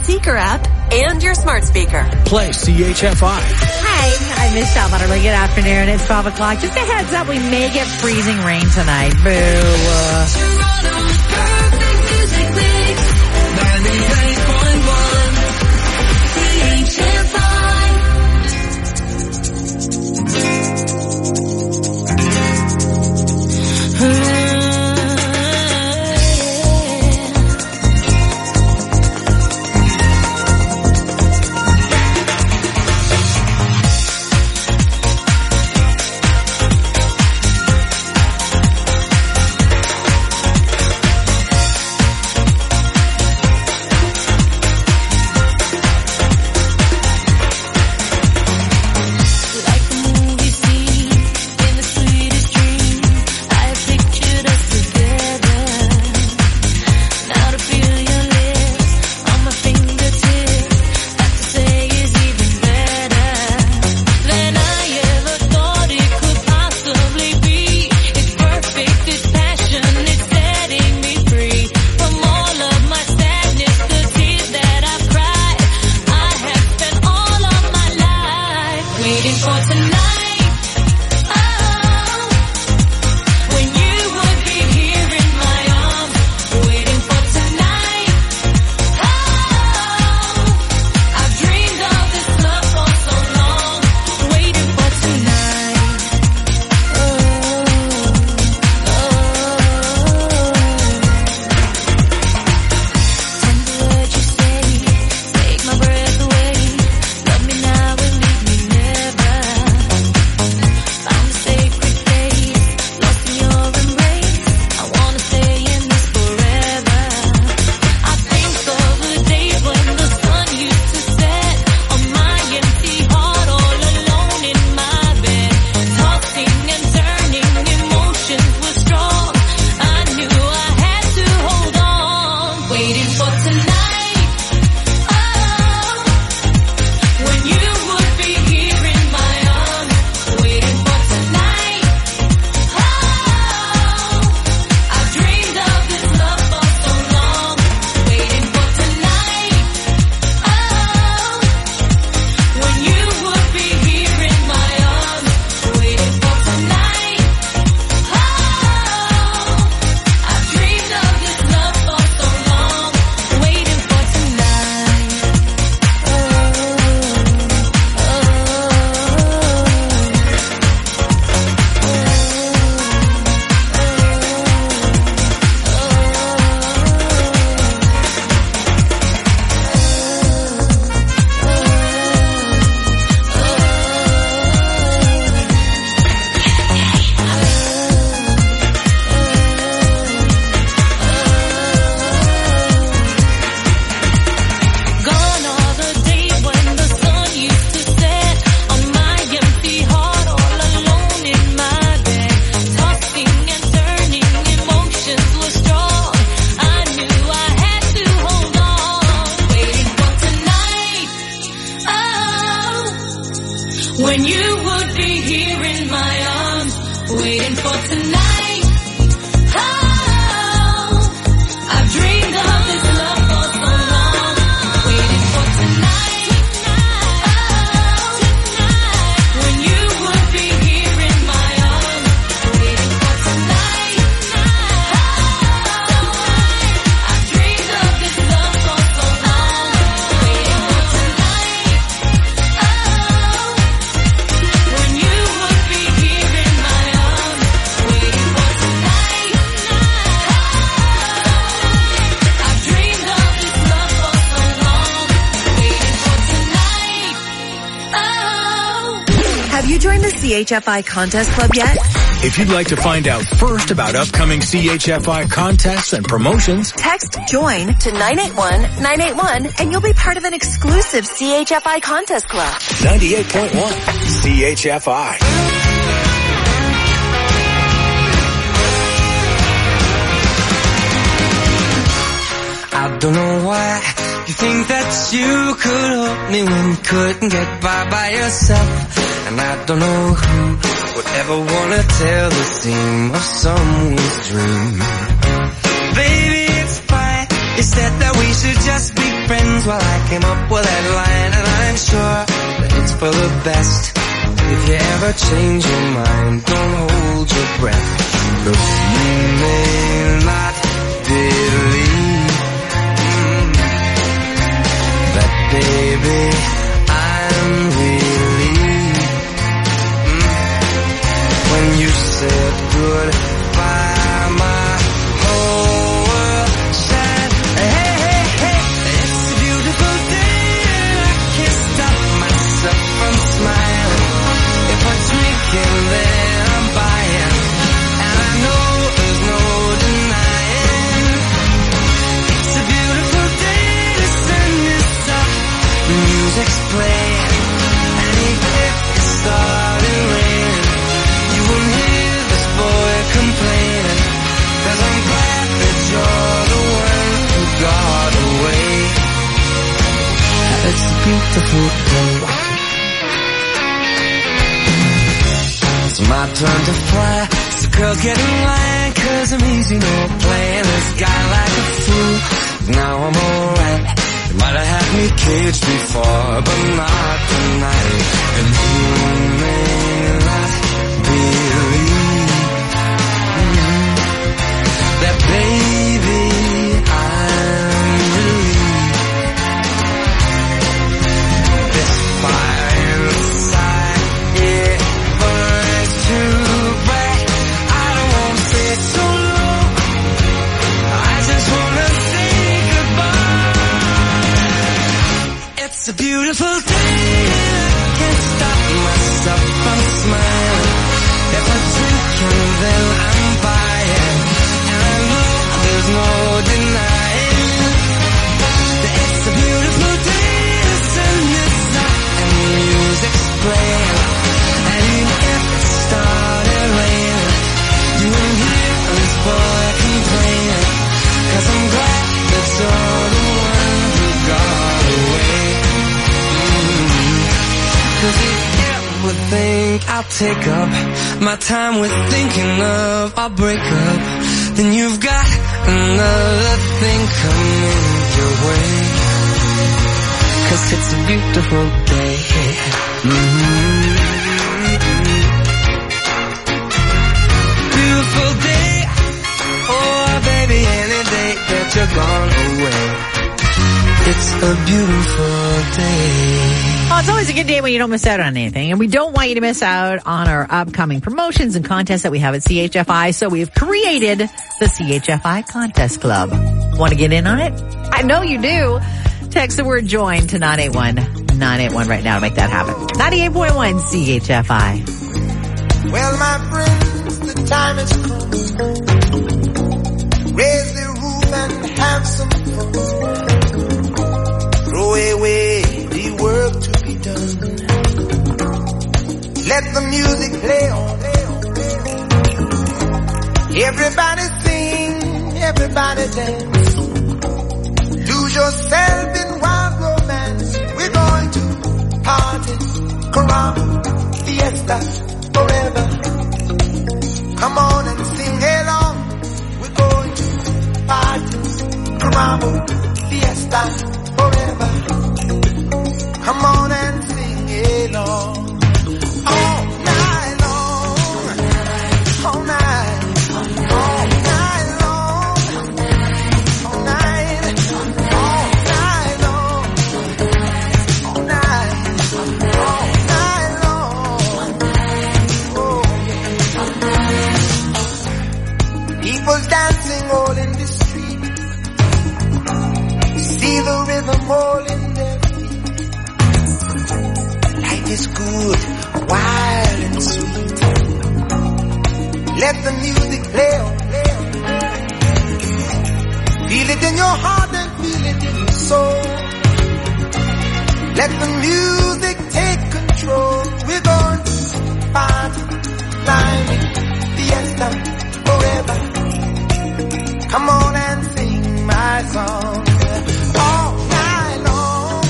Seeker app and your smart speaker. Play CHFI. Hi, I'm Michelle Butterly. Good afternoon. It's 12 o'clock. Just a heads up, we may get freezing rain tonight. Boo. Toronto's perfect music mix. 98.1 CHFI. When you would be here in my arms, waiting for tonight. Oh, I've dreamed of this love for so long, waiting for tonight. Oh, when you would be here in my arms, waiting for tonight. Oh, I've dreamed of this love for so long, waiting for tonight. When you would be here in my arms, waiting for tonight. I've dreamed of this love for so long, waiting for tonight. Have you joined the CHFI Contest Club yet? If you'd like to find out first about upcoming CHFI contests and promotions, Text JOIN to 981-981 and you'll be part of an exclusive CHFI Contest Club. 98.1 CHFI. I don't know why you think that you could help me when you couldn't get by yourself. And I don't know who would ever want to tell the seam of someone's dream. Baby, it's fine. You said that we should just be friends while I came up with that line, and I'm sure that it's for the best. If you ever change your mind, don't hold your breath. Look, you may not believe that, baby, I'm relieved when you said goodbye. My whole world shined. Hey, hey, hey, it's a beautiful day, and I can't stop myself from smiling. If I'm drinking, then I'm buying, and I know there's no denying. It's a beautiful day, the sun is up, the music's playing, and even if it started raining, you won't hear this boy complaining, 'cause I'm glad that you're the one who got away. It's a beautiful day. It's my turn to fly. It's the girl getting lying, 'cause I'm easy, no playing this guy like a fool. Now I'm alright. You might have had me caged before, but not tonight. And you may not believe that, baby, I'm relieved. This fire inside, it burns too bright. I don't want to stay so long, I just want to say goodbye. It's a beautiful day, I can't stop myself from smiling. If I'm drinking, then I'm buying, and I know there's no denying that it's a beautiful day. The sun is up and the music's playing, and even if it started raining, you won't hear this boy complaining, 'cause I'm glad that you're the one who got away. 'Cause if you ever think I'll take up my time with thinking of our breakup, then you've got another thing coming your way. 'Cause it's a beautiful day. Beautiful day. Oh, baby, any day that you're gone away. It's a beautiful day. Oh, it's always a good day when you don't miss out on anything. And we don't want you to miss out on our upcoming promotions and contests that we have at CHFI. So we've created the CHFI Contest Club. Want to get in on it? I know you do. Text the word join to 981-981 right now to make that happen. 98.1 CHFI. Well, my friends, the time has come. Raise the roof and have some fun. Throw away the work to be done. Let the music play on. Everybody sing, everybody dance. Lose yourself in wild romance. We're going to party, caramba, fiesta, forever. Come on and sing along. We're going to party, caramba, fiesta, forever. Come on and sing along. All night long. All night. All night long. All night. All night long. All night. All night long. Oh, yeah. People dancing all in the street. You see the rhythm all in their is good, wild and sweet. Let the music play on. Feel it in your heart and feel it in your soul. Let the music take control. We're going to party, climbing, fiesta, forever. Come on and sing my song. All night long.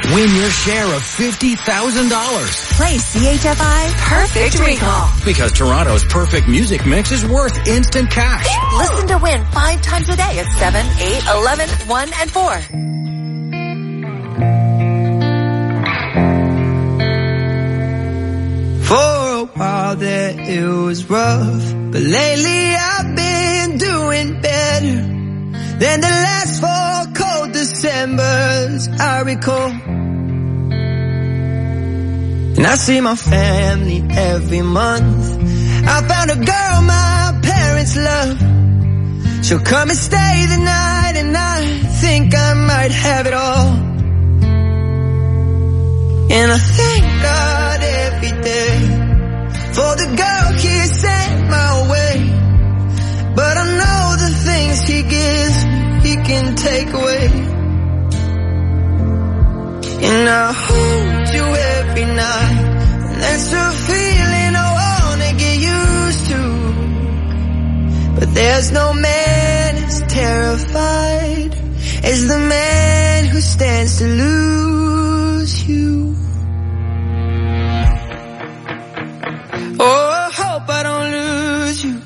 Win your share of $50,000. Play CHFI Perfect Recall. Because Toronto's perfect music mix is worth instant cash. Listen to win 5 times a day at 7, 8, 11, 1, and 4. For a while there it was rough, but lately I've been doing better than the last 4 cold Decembers I recall. And I see my family every month. I found a girl my parents love. She'll come and stay the night, and I think I might have it all. And I thank God every day for the girl He sent my way. But I know the things He gives He can take away. And I hold you every night, and that's a feeling I wanna get used to. But there's no man as terrified as the man who stands to lose you. Oh, I hope I don't lose you.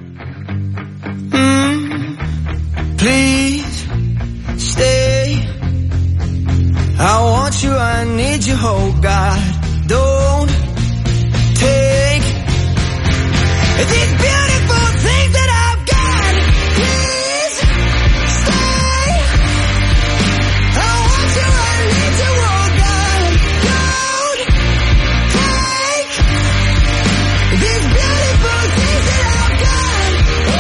Please stay. I want you, I need you, oh God. Don't take these beautiful things that I've got. Please stay. I want you, I need you, oh God. Don't take these beautiful things that I've got.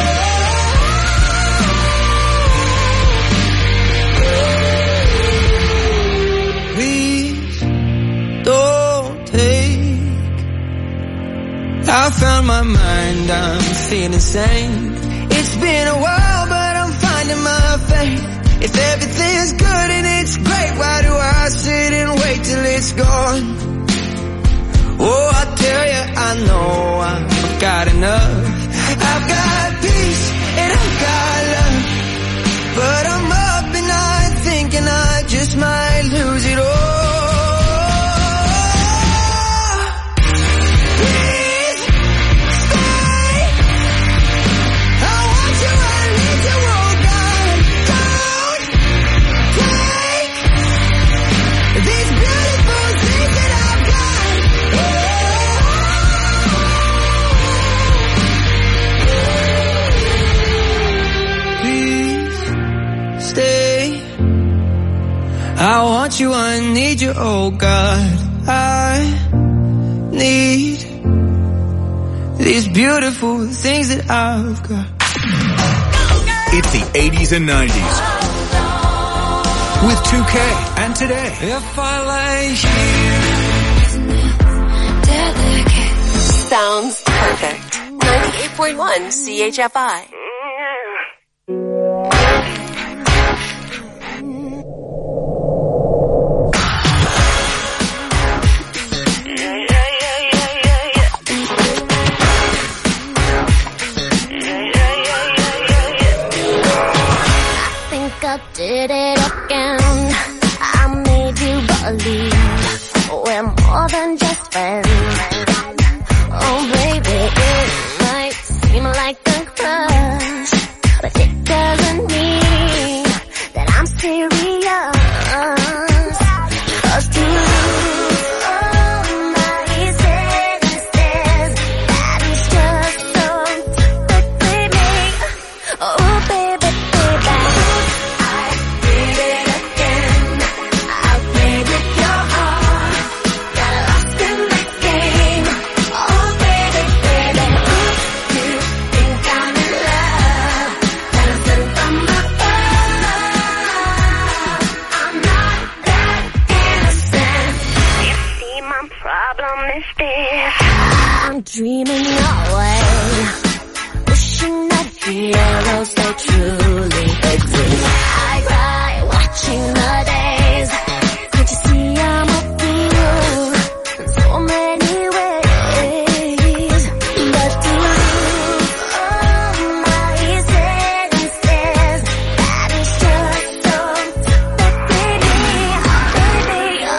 Please don't take. I found my mind, I'm feeling sane. It's been a while, but I'm finding my faith. If everything's good and it's great, why do I sit and wait till it's gone? Oh, I tell you, I know I've got enough. I've got peace and I've got love, but I'm up at night thinking I just might lose it all. Please stay. I want you, I need you, oh God. Don't take these beautiful things that I've got. Please stay. I want you, I need you, oh God. I need these beautiful things that I've got. It's the 80s and 90s. With 2K and Today. If I lay here, Sounds perfect. 98.1 CHFI. I did it again. I made you believe we're more than just friends. Oh baby, it might seem like a crush, but it doesn't mean that I'm serious. 'Cause to lose all my senses, that is just so typically me. Oh baby, baby, I did it again. I played with your heart, got lost in the game. Oh baby, baby, you think I'm in love? That is sent from above. I'm not that innocent. You see, my problem is this: I'm dreaming away, wishing that heroes they truly exist. I cry watching the days. Can't you see I'm a fool in so many ways? But to lose all my senses, that is just so typically me. Baby, oh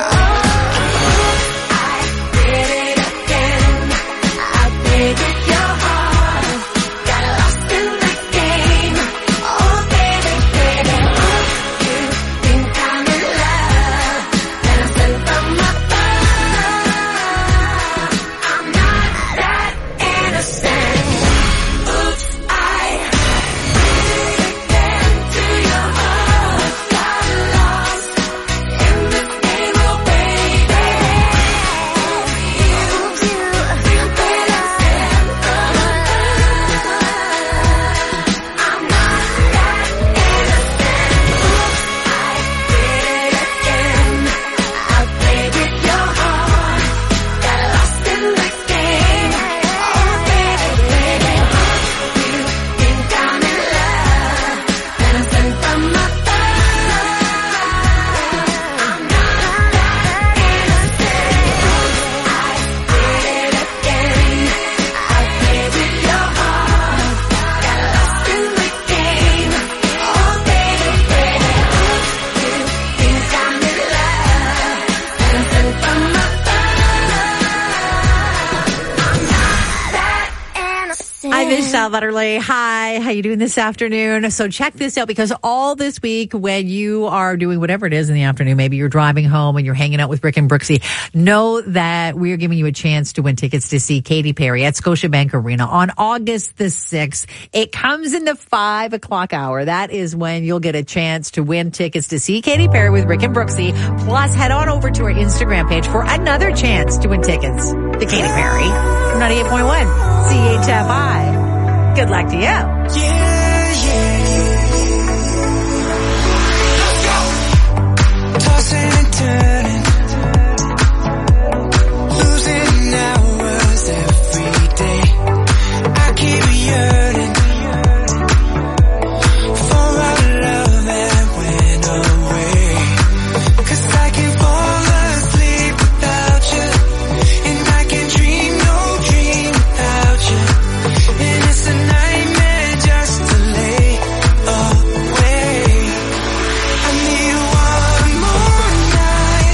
Sal Butterley. Hi, how you doing this afternoon? So check this out, because all this week when you are doing whatever it is in the afternoon, maybe you're driving home and you're hanging out with Rick and Brooksy, know that we are giving you a chance to win tickets to see Katy Perry at Scotiabank Arena on August the 6th. It comes in the 5 o'clock hour. That is when you'll get a chance to win tickets to see Katy Perry with Rick and Brooksy. Plus, head on over to our Instagram page for another chance to win tickets to Katy Perry from 98.1 CHFI. Good luck to you. Yeah, yeah. Tossing and turning, losing hours every day. I keep yearning for our love that went away. 'Cause I can fall asleep without you, and I can dream no dream without you. And it's a nightmare just to lay away. I need one more night,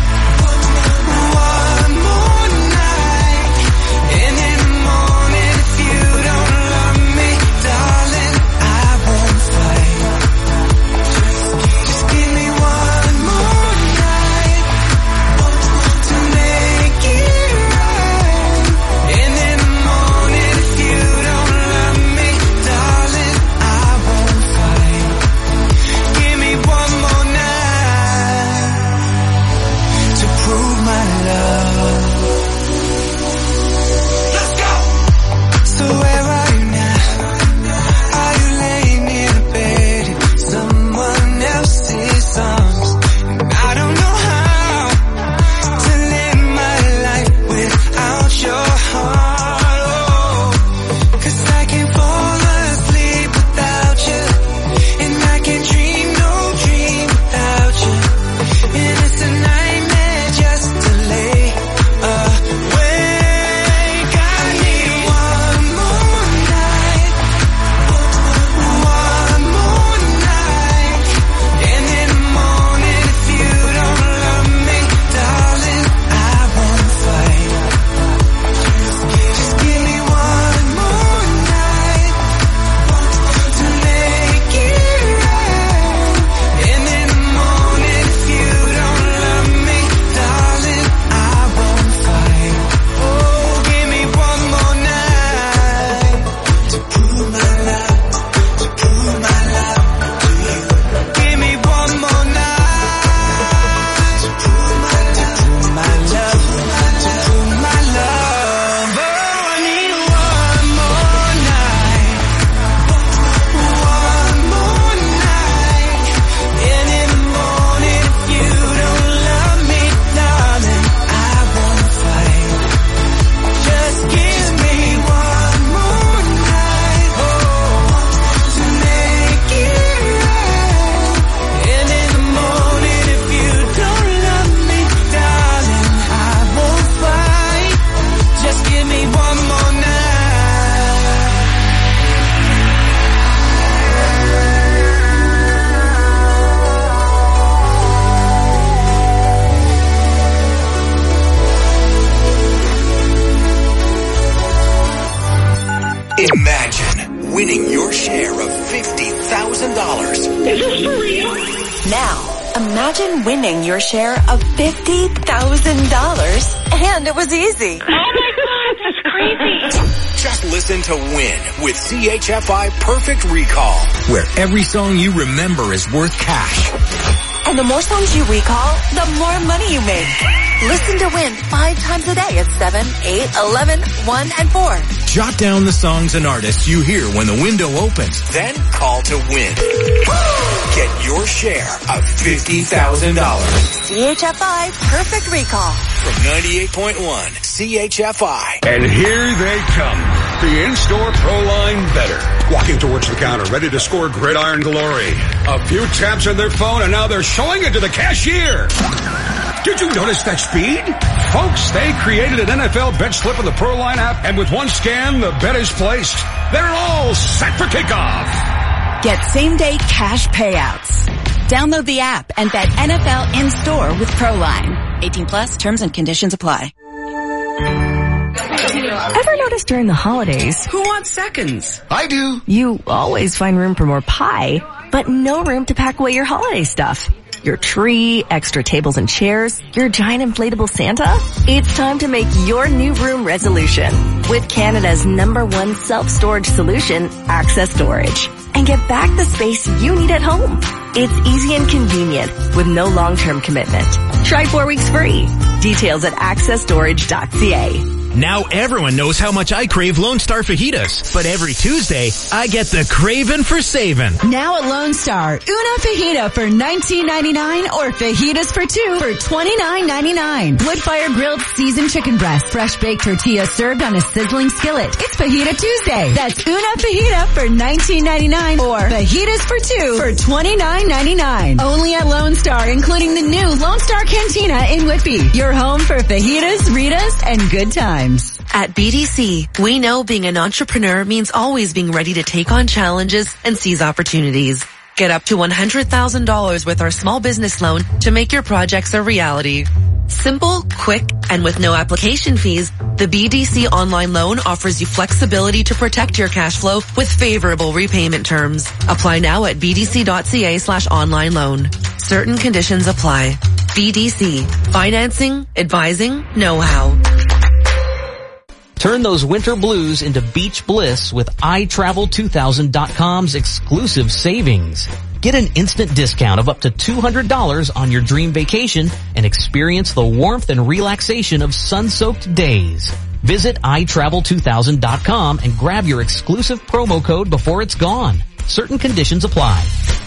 one more night. And in the morning, if you don't love me, darling, I won't fight. Just give me one more night to make it right. And in the morning, if you don't love me, darling, I won't fight. Give me one more night to prove my love. Let's go! So where are you now? Are you laying in a bed in someone else's arms? And I don't know how to live my life without your heart. Oh, 'cause I can fall asleep without you, and I can dream no dream without you. And it's a nightmare just to lay awake. I need one more night, one more night. And in the morning, if you don't love me, darling, I won't fight. Just give me one more night to make it right. And in the morning, if you don't love me, darling, I won't fight. Oh, give me one more night to prove my love, to prove my love to you. Give me one more night to prove my love, to prove my love, to prove my love. Oh, I need one more night, one more night. And in the morning, if you don't love me, darling, I won't fight. Just give me one more night, to make it right. And in the morning, if you don't love me, darling, I won't fight. Just give me one more night. Imagine winning your share of $50,000. Now, imagine winning your share of $50,000. And it was easy. Just listen to Win with CHFI Perfect Recall, where every song you remember is worth cash. And the more songs you recall, the more money you make. Listen to Win 5 times a day at 7, 8, 11, 1, and 4. Jot down the songs and artists you hear when the window opens. Then call to win. Get your share of $50,000. CHFI Perfect Recall. From 98.1 CHFI. And here they come. The in-store Proline Better. Walking towards the counter, ready to score gridiron glory. A few taps on their phone, and now they're showing it to the cashier. Did you notice that speed? Folks, they created an NFL bet slip in the Proline app, and with one scan, the bet is placed. They're all set for kickoff. Get same-day cash payouts. Download the app and bet NFL in-store with Proline. 18 plus, terms and conditions apply. Ever notice during the holidays, Who wants seconds? I do. you always find room for more pie, but no room to pack away your holiday stuff? Your tree, extra tables and chairs, your giant inflatable Santa? It's time to make your new room resolution with Canada's #1 self-storage solution, Access Storage. And get back the space you need at home. It's easy and convenient with no long-term commitment. Try 4 weeks free. Details at accessstorage.ca. Now everyone knows how much I crave Lone Star fajitas, but every Tuesday, I get the craving for saving. Now at Lone Star, una fajita for $19.99 or fajitas for 2 for $29.99. Wood-fire grilled seasoned chicken breast, fresh baked tortilla served on a sizzling skillet. It's Fajita Tuesday. That's una fajita for $19.99 or fajitas for 2 for $29.99. Only at Lone Star, including the new Lone Star Cantina in Whitby. Your home for fajitas, Ritas, and good times. At BDC, we know being an entrepreneur means always being ready to take on challenges and seize opportunities. Get up to $100,000 with our small business loan to make your projects a reality. Simple, quick, and with no application fees, the BDC online loan offers you flexibility to protect your cash flow with favorable repayment terms. Apply now at bdc.ca/online loan. Certain conditions apply. BDC. Financing, advising, know-how. Turn those winter blues into beach bliss with iTravel2000.com's exclusive savings. Get an instant discount of up to $200 on your dream vacation and experience the warmth and relaxation of sun-soaked days. Visit iTravel2000.com and grab your exclusive promo code before it's gone. Certain conditions apply.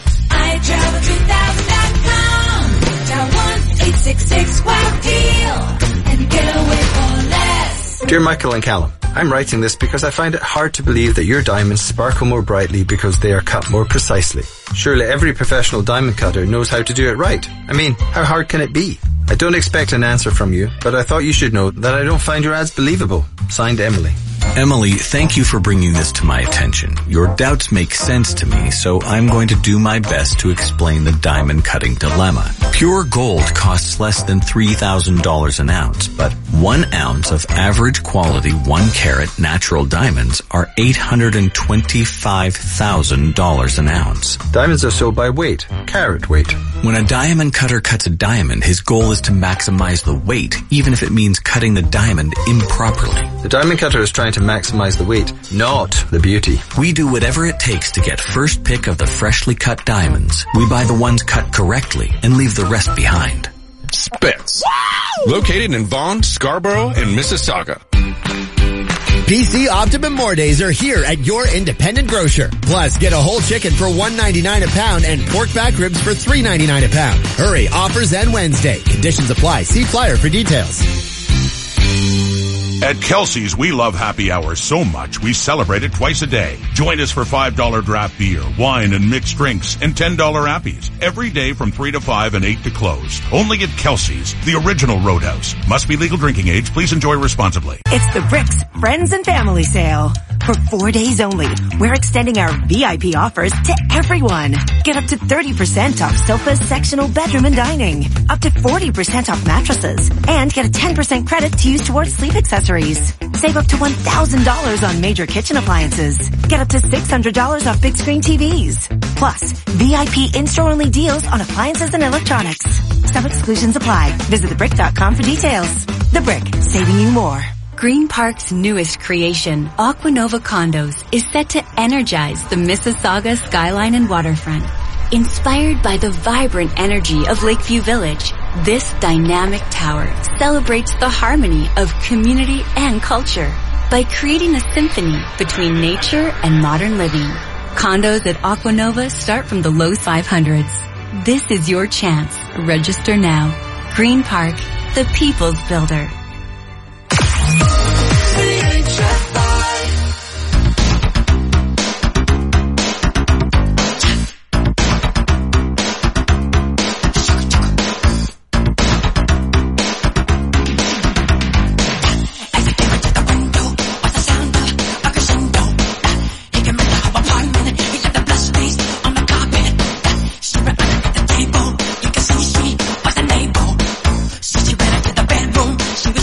iTravel2000.com. Dial 1-866-WOW-DEAL and get away for less. Dear Michael and Callum, I'm writing this because I find it hard to believe that your diamonds sparkle more brightly because they are cut more precisely. Surely every professional diamond cutter knows how to do it right. I mean, how hard can it be? I don't expect an answer from you, but I thought you should know that I don't find your ads believable. Signed, Emily. Emily, thank you for bringing this to my attention. Your doubts make sense to me, so I'm going to do my best to explain the diamond cutting dilemma. Pure gold costs less than $3,000 an ounce, but 1 ounce of average quality 1 carat natural diamonds are $825,000 an ounce. Diamonds are sold by weight, carat weight. When a diamond cutter cuts a diamond, his goal is to maximize the weight, even if it means cutting the diamond improperly. The diamond cutter is trying to maximize the weight, not the beauty. We do whatever it takes to get first pick of the freshly cut diamonds. We buy the ones cut correctly and leave the rest behind. Spitz. Located in Vaughan, Scarborough, and Mississauga. PC Optimum More Days are here at your independent grocer. Plus, get a whole chicken for $1.99 a pound and pork back ribs for $3.99 a pound. Hurry, offers end Wednesday. Conditions apply. See flyer for details. At Kelsey's, we love happy hours so much we celebrate it twice a day. Join us for $5 draft beer, wine, and mixed drinks, and $10 appies every day from 3 to 5 and 8 to close. Only at Kelsey's, the original Roadhouse. Must be legal drinking age. Please enjoy responsibly. It's the Bricks Friends and Family Sale. For 4 days only, we're extending our VIP offers to everyone. Get up to 30% off sofas, sectional, bedroom, and dining. Up to 40% off mattresses. And get a 10% credit to use towards sleep accessories. Save up to $1,000 on major kitchen appliances. Get up to $600 off big screen TVs. Plus, VIP in-store only deals on appliances and electronics. Some exclusions apply. Visit thebrick.com for details. The Brick, saving you more. Green Park's newest creation, Aquanova Condos, is set to energize the Mississauga skyline and waterfront. Inspired by the vibrant energy of Lakeview Village, this dynamic tower celebrates the harmony of community and culture by creating a symphony between nature and modern living. Condos at Aquanova start from the low 500s. This is your chance. Register now. Green Park, the people's builder. She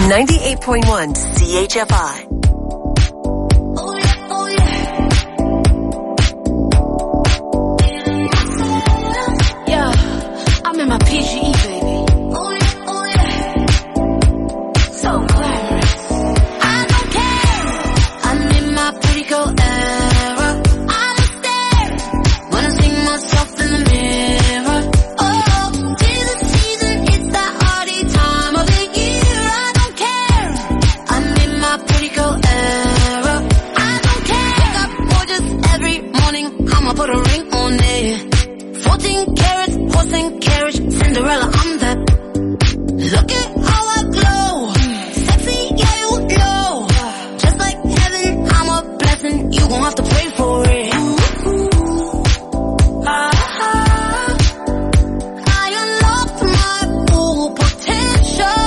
98.1 CHFI. Yeah, I'm in my PGE, baby. So glamorous. I don't care. I'm in my pretty girl era. I'm a stare when I see myself in the mirror. Oh, tis the season, it's that hardy time of the year. I don't care. I'm in my pretty girl era. I don't care. Wake up gorgeous every morning. I'ma put a ring on it. 14 carats, horse and carriage, Cinderella, I'm that. Look at how I glow. Sexy, yeah, you know. Just like heaven, I'm a blessing. You gon' have to pray for it. I unlocked my full potential.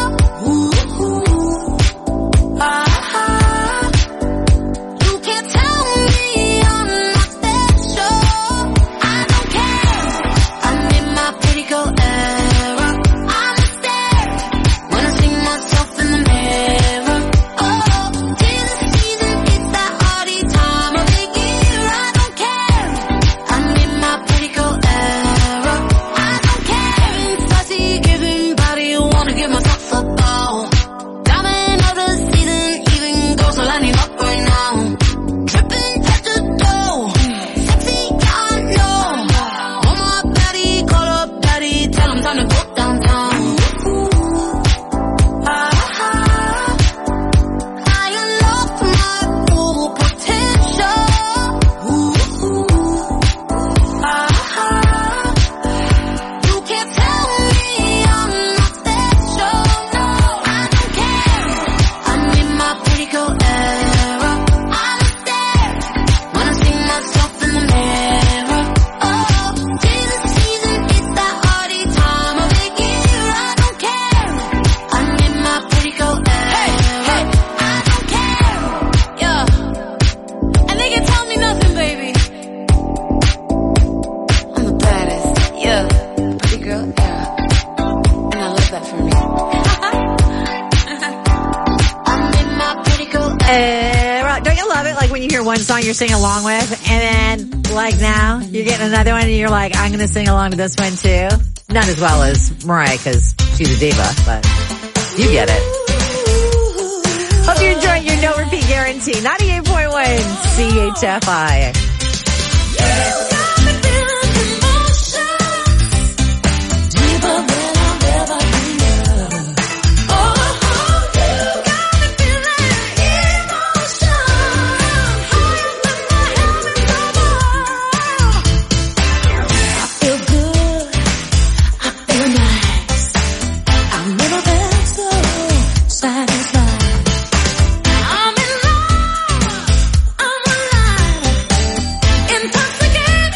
You can't tell me I'm not special. I don't care. I'm in my pretty girl era. I'm a stare when I see myself in the mirror. Oh, tis the season, it's that hardy time of the year. I don't care. I'm in my pretty girl era. I don't care. Fussy, giving body, wanna give myself a ball. Diamond of the season, even girls are lining up right now. Dripping head to toe, sexy, yeah, I know. On my body, call up daddy, tell him time to go downtown. I unlocked my full potential. You can't tell me I'm not special. No, I don't care. I'm in my pretty girl era. I'm a stare when I see myself in the mirror. Oh, tis the season, it's that hardy time of the year. I don't care. I'm in my pretty girl era. I don't care. Yeah, and they can tell me nothing, baby. I'm the baddest. Yeah, pretty girl era, and I love that for me. I'm in my pretty girl Era. Don't you love it? Like when you hear one song you're singing along with, and then like now you're getting another one, and you're like, I'm going to sing along to this one too. Not as well as Mariah because she's a diva, but you get it. Hope you're enjoying your no repeat guarantee. 98.1 CHFI. feel good, I feel nice. I've never been so satisfied. I'm in love, I'm alive, intoxicated.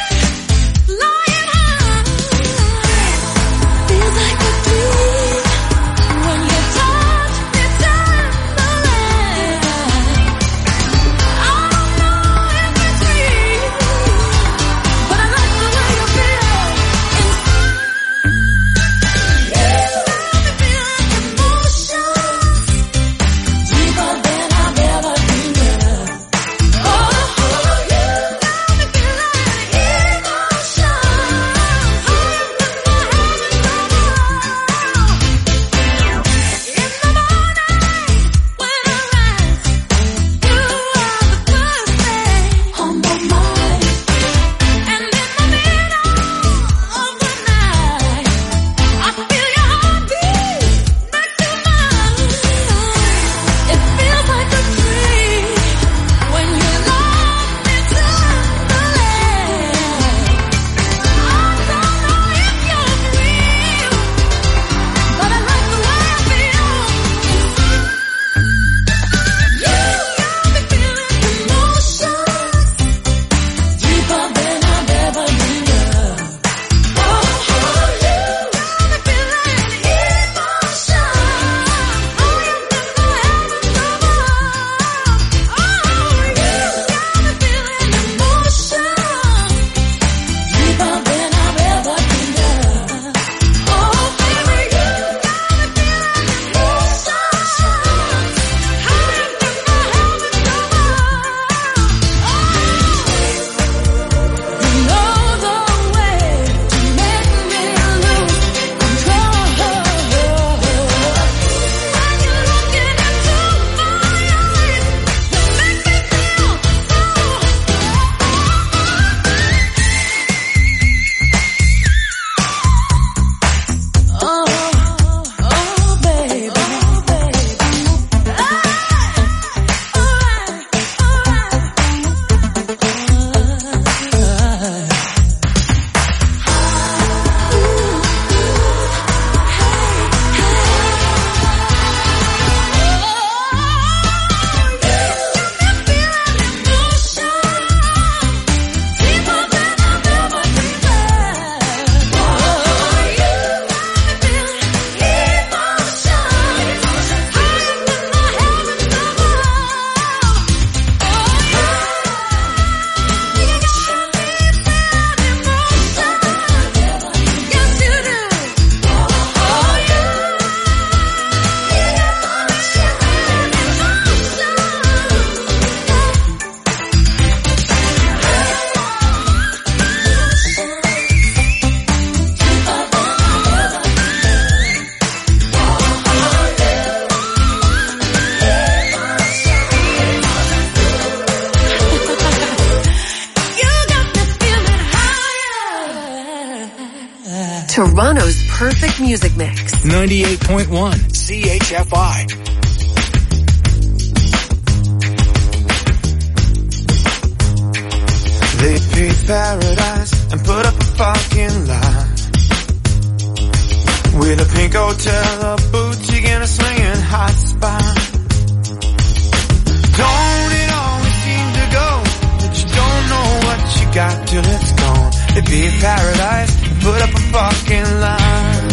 Toronto's perfect music mix. 98.1 CHFI. They paved paradise and put up a fucking line with a pink hotel, a boutique, and a swinging hot spot. Don't it always seem to go that you don't know what you got till it's gone? They paved paradise and put up a fucking line.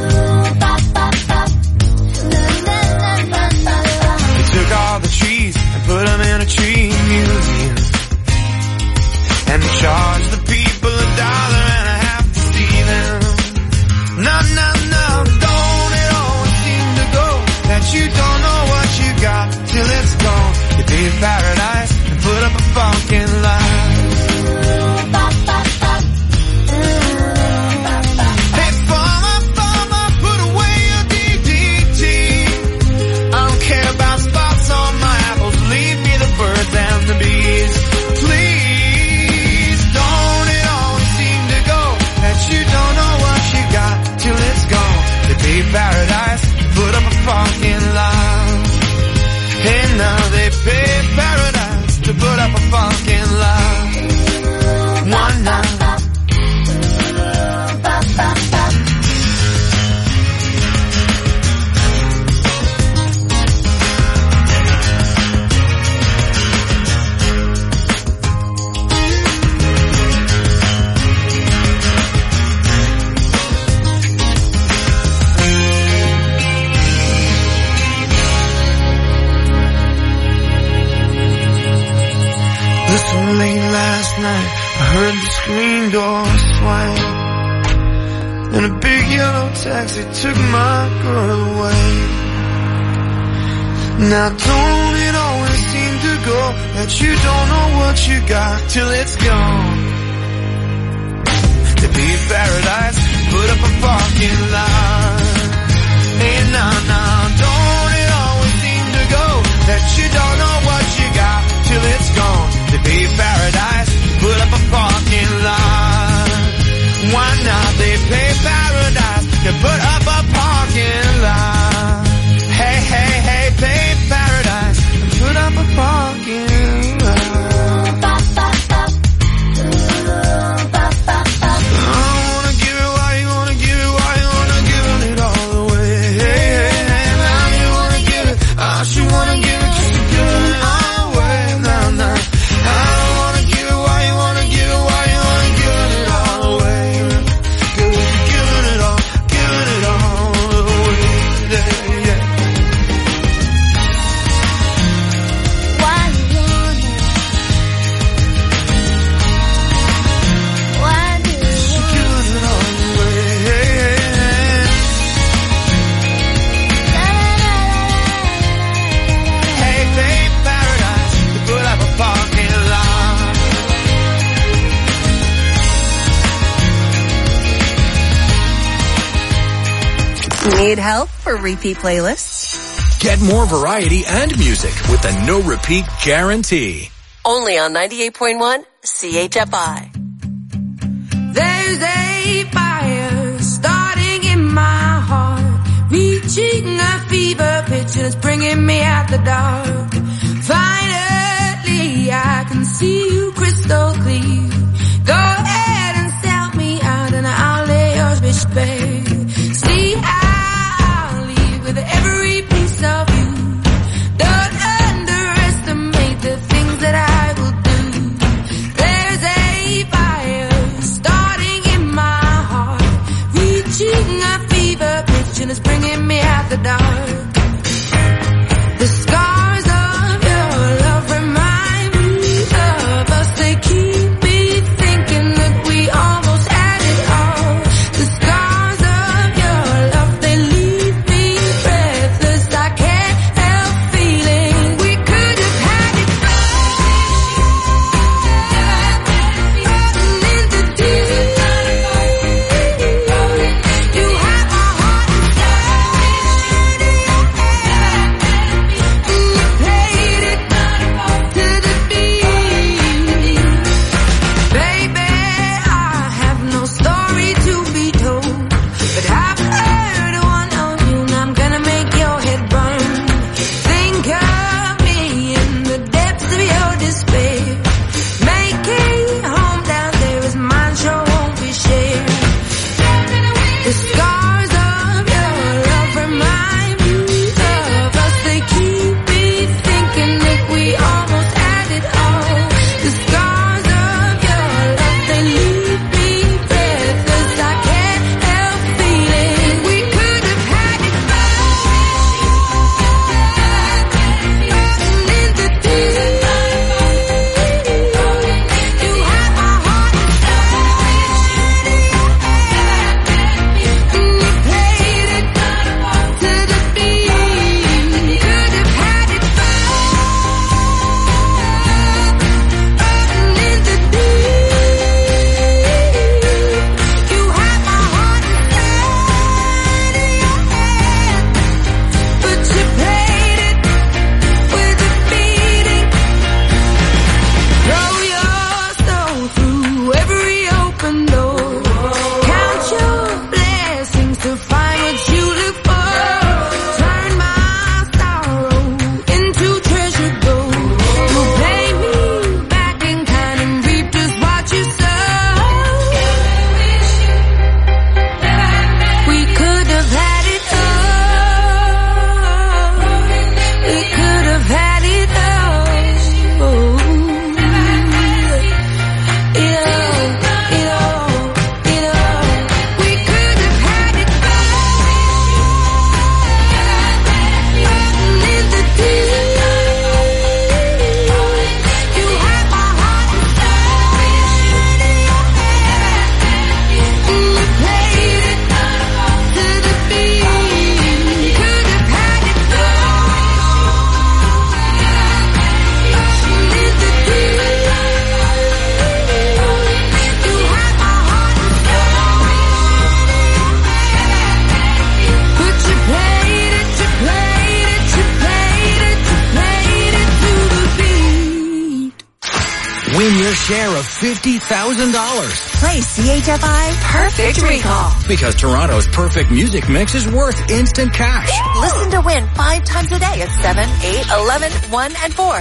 They took all the trees and put them in a tree museum. And they charge the people $1.50 to see them. No, no, no, don't it always seem to go that you don't know what you got till it's gone. They paved paradise and put up a fucking line. Hey, farmer, put away your DDT. I don't care about spots on my apples. Leave me the birds and the bees, please. You don't know what you got till it's gone. They paved paradise, put up a fucking line. Hey, now they paved paradise to put up a fucking line. One night. Late last night, I heard the screen door swing, and a big yellow taxi took my girl away. Now don't it always seem to go that you don't know what you got till it's gone? They paved paradise, put up a fucking line. Hey, nah, don't it always seem to go that you don't know what you got till it's gone? They paved paradise, put up a parking lot. Why not? They paved paradise to put up a parking lot. Hey, paved paradise and put up a parking lot. I wanna give it, why you wanna give it, why you wanna give it all away. Hey, now you wanna give it, I should wanna give it, cause you're giving it all away. Nah. I don't wanna give it, why you wanna give it, why you wanna give it all away. Giving it all away. Yeah. Why you wanna? Why do you wanna? Giving it all away. Hey, babe, paradise, to put up a parking lot. Need help for repeat playlists? Get more variety and music with a no repeat guarantee. Only on 98.1 CHFI. There's a fire starting in my heart, reaching a fever pitch and it's bringing me out the dark. Finally, I can see you crystal clear. Go ahead and sell me out and I'll lay yours bitch bare. See, I'll leave with every piece of you. Don't underestimate the things that I will do. There's a fire starting in my heart, reaching a fever pitch and it's bringing me out the dark. The scars of your love remind me of us. They keep me thinking that we almost had it all. The scars of your love, they leave me breathless. I can't help feeling we could have had it rotten into tears. You have my heart inside. share of $50,000. Play CHFI Perfect Recall. Because Toronto's perfect music mix is worth instant cash. Listen to win 5 times a day at 7, 8, 11, 1, and 4.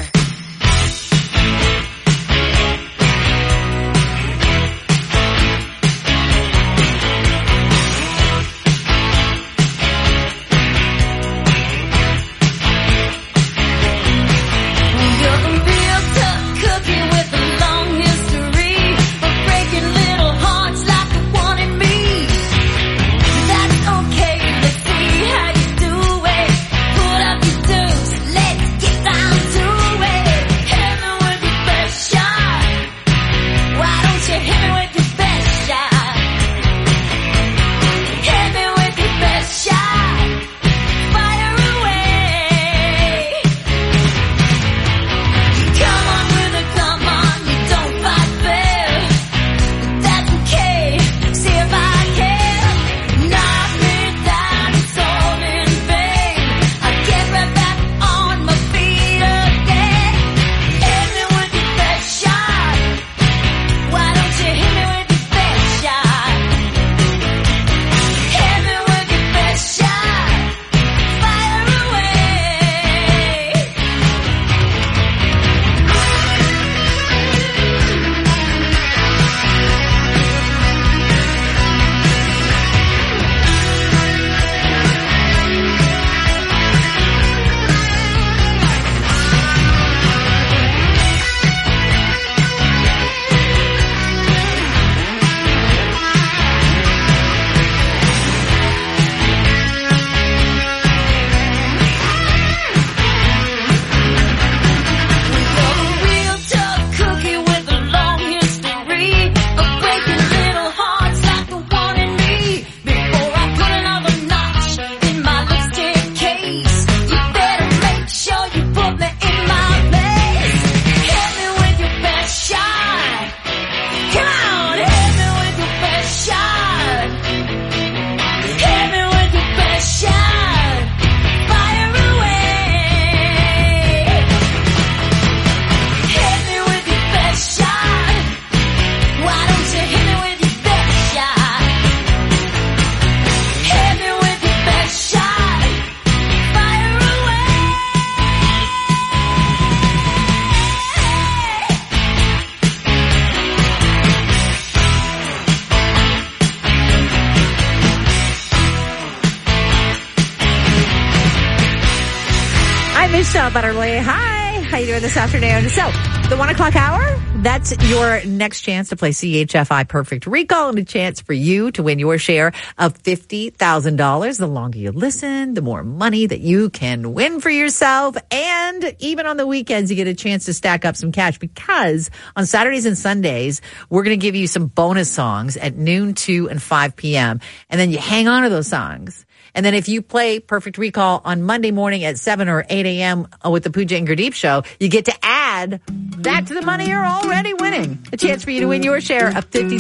Michelle Butterly. Hi. How you doing this afternoon? So, the 1 o'clock hour, that's your next chance to play CHFI Perfect Recall and a chance for you to win your share of $50,000. The longer you listen, the more money that you can win for yourself. And even on the weekends, you get a chance to stack up some cash because on Saturdays and Sundays, we're going to give you some bonus songs at noon, 2, and 5 p.m. And then you hang on to those songs. And then if you play Perfect Recall on Monday morning at 7 or 8 a.m. with the Pooja and Gurdeep show, you get to add that to the money you're already winning. A chance for you to win your share of $50,000.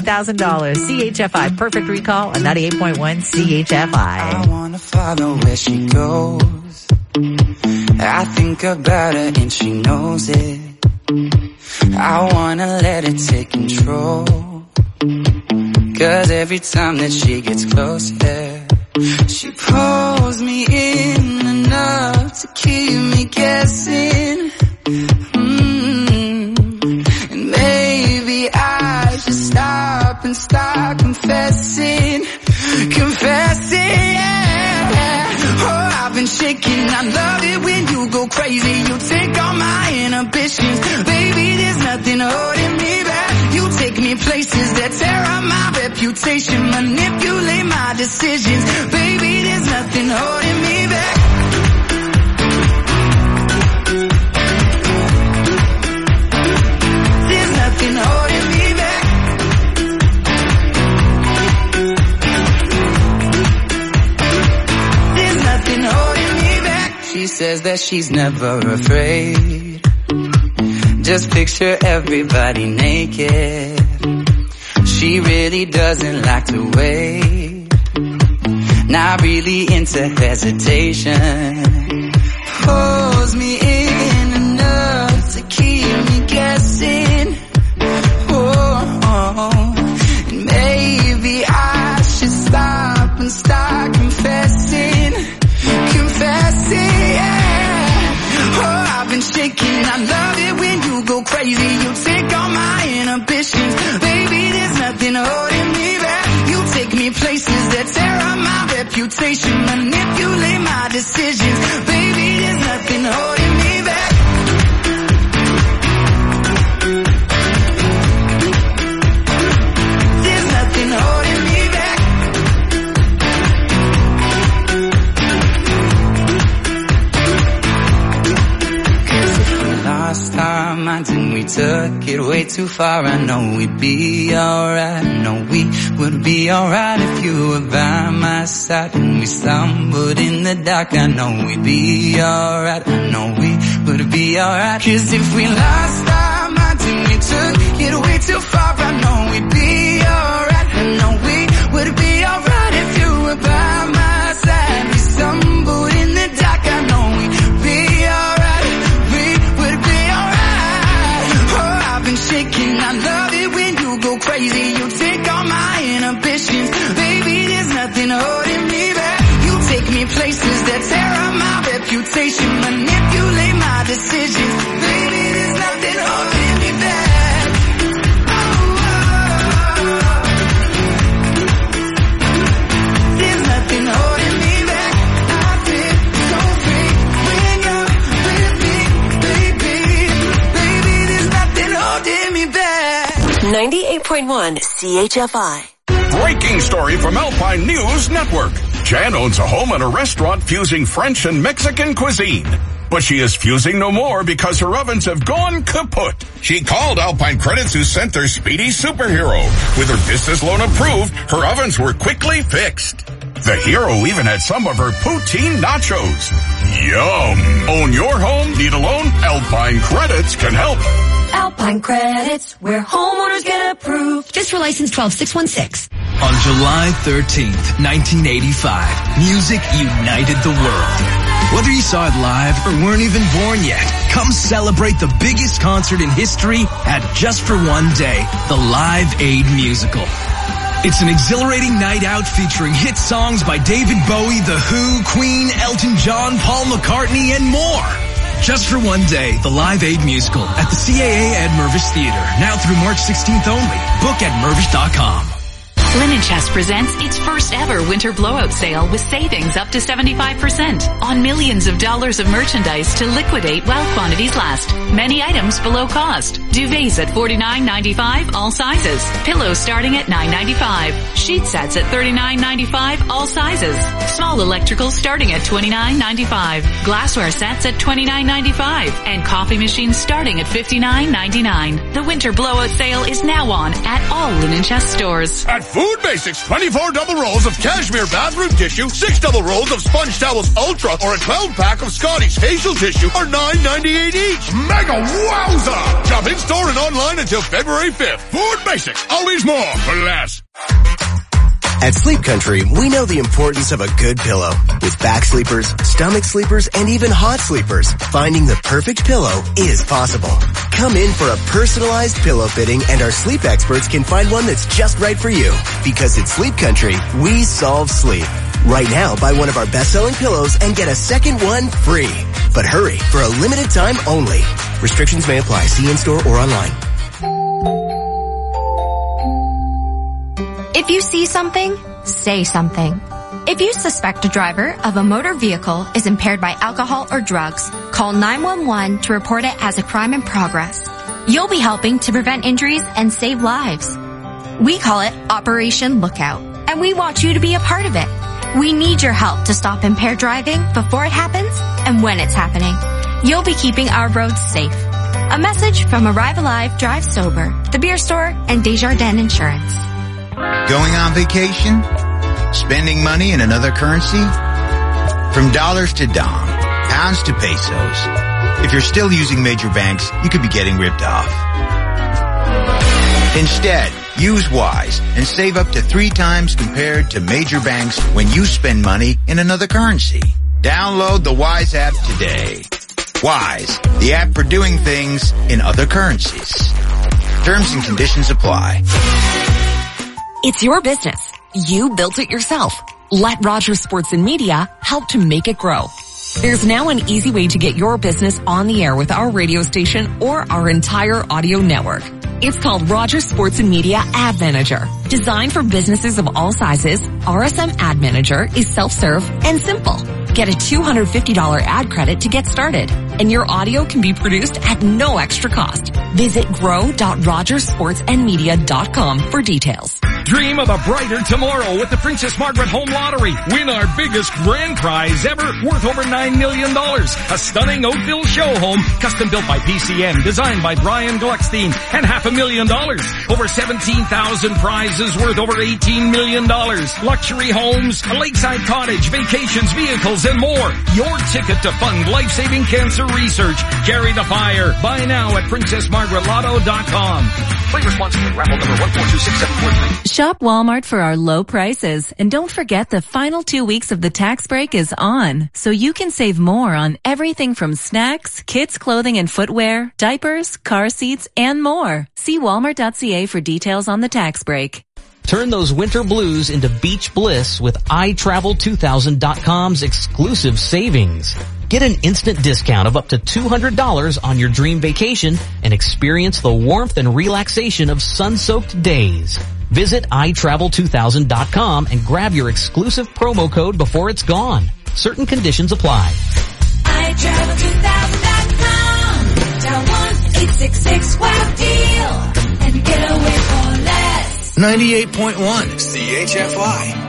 CHFI Perfect Recall on 98.1 CHFI. I wanna follow where she goes. I think about her and she knows it. I wanna let it take control. 'Cause every time that she gets closer, she pulls me in enough to keep me guessing. And maybe I should stop and start confessing. Yeah. Oh, I've been shaking. I love it when you go crazy. You take all my inhibitions. Baby, there's nothing holding me back. You take me places that tear up my reputation. Manipulate my decisions. Baby, there's nothing holding me back. There's nothing holding me back. There's nothing holding me back. She says that she's never afraid. Just picture everybody naked. She really doesn't like to wait. Not really into hesitation. Pulls me in enough to keep me guessing. manipulate my decisions. Baby, there's nothing holding me back. There's nothing holding me back. Cause if we lost our minds and we took it way too far, I know we'd be alright. I know we would be alright if you were by my side. When we stumbled in the dark, I know we'd be alright. I know we would be alright. Cause if we lost our minds and we took it way too far, I know we'd be alright. I know we would be alright if you were by my side. We stumbled in the dark, I know we'd be alright. We would be alright. Oh, I've been shaking, I love it when you go crazy. You take all my inhibitions. Baby, there's nothing holding me back. You take me places that tear up my reputation. Manipulate my decisions. Baby, there's nothing holding me back. Oh, there's nothing holding me back. I feel so free when you're with me, baby. Baby, there's nothing holding me back. 98.1 CHFI. Breaking story from Alpine News Network. Jan owns a home and a restaurant fusing French and Mexican cuisine. But she is fusing no more because her ovens have gone kaput. She called Alpine Credits, who sent their speedy superhero. With her business loan approved, her ovens were quickly fixed. The hero even had some of her poutine nachos. Yum! Own your home? Need a loan? Alpine Credits can help. Alpine Credits, where homeowners get approved. Just for license 12616. On July 13th, 1985, music united the world. Whether you saw it live or weren't even born yet, come celebrate the biggest concert in history at Just for One Day, the Live Aid Musical. It's an exhilarating night out featuring hit songs by David Bowie, The Who, Queen, Elton John, Paul McCartney, and more. Just for One Day, the Live Aid Musical at the CAA at Mervish Theater. Now through March 16th only. Book at Mervish.com. Linen Chest presents its first ever winter blowout sale with savings up to 75% on millions of dollars of merchandise to liquidate while quantities last. Many items below cost. Duvets at $49.95, all sizes. Pillows starting at $9.95. Sheet sets at $39.95, all sizes. Small electricals starting at $29.95. Glassware sets at $29.95. And coffee machines starting at $59.99. The winter blowout sale is now on at all Linen Chest stores. At Food Basics, 24 double rolls of cashmere bathroom tissue, 6 double rolls of Sponge Towels Ultra, or a 12-pack of Scotty's facial tissue are $9.98 each. Mega wowza! Shop in-store and online until February 5th. Food Basics, always more for less. At Sleep Country, we know the importance of a good pillow. With back sleepers, stomach sleepers, and even hot sleepers, finding the perfect pillow is possible. Come in for a personalized pillow fitting, and our sleep experts can find one that's just right for you. Because at Sleep Country, we solve sleep. Right now, buy one of our best-selling pillows and get a second one free. But hurry, for a limited time only. Restrictions may apply. See in-store or online. If you see something, say something. If you suspect a driver of a motor vehicle is impaired by alcohol or drugs, call 911 to report it as a crime in progress. You'll be helping to prevent injuries and save lives. We call it Operation Lookout, and we want you to be a part of it. We need your help to stop impaired driving before it happens and when it's happening. You'll be keeping our roads safe. A message from Arrive Alive, Drive Sober, The Beer Store, and Desjardins Insurance. Going on vacation? Spending money in another currency? From dollars to dong, pounds to pesos. If you're still using major banks, you could be getting ripped off. Instead, use Wise and save up to 3 times compared to major banks when you spend money in another currency. Download the Wise app today. Wise, the app for doing things in other currencies. Terms and conditions apply. It's your business. You built it yourself. Let Rogers Sports and Media help to make it grow. There's now an easy way to get your business on the air with our radio station or our entire audio network. It's called Rogers Sports and Media Ad Manager. Designed for businesses of all sizes, RSM Ad Manager is self-serve and simple. Get a $250 ad credit to get started, and your audio can be produced at no extra cost. Visit grow.rogersportsandmedia.com for details. Dream of a brighter tomorrow with the Princess Margaret Home Lottery. Win our biggest grand prize ever, worth over $9 million. A stunning Oakville show home, custom built by PCM, designed by Brian Gluckstein, and $500,000. Over 17,000 prizes worth over $18 million. Luxury homes, a lakeside cottage, vacations, vehicles, and more. Your ticket to fund life-saving cancer research. Carry the fire. Buy now at PrincessMargaretLotto.com. Play responsibly. Raffle number 1426743. Shop Walmart for our low prices. And don't forget the final 2 weeks of the tax break is on. So you can save more on everything from snacks, kids' clothing and footwear, diapers, car seats, and more. See Walmart.ca for details on the tax break. Turn those winter blues into beach bliss with iTravel2000.com's exclusive savings. Get an instant discount of up to $200 on your dream vacation and experience the warmth and relaxation of sun-soaked days. Visit iTravel2000.com and grab your exclusive promo code before it's gone. Certain conditions apply. iTravel2000.com. Dial 1-866-WOW-DEAL and get away for less. 98.1 CHFI.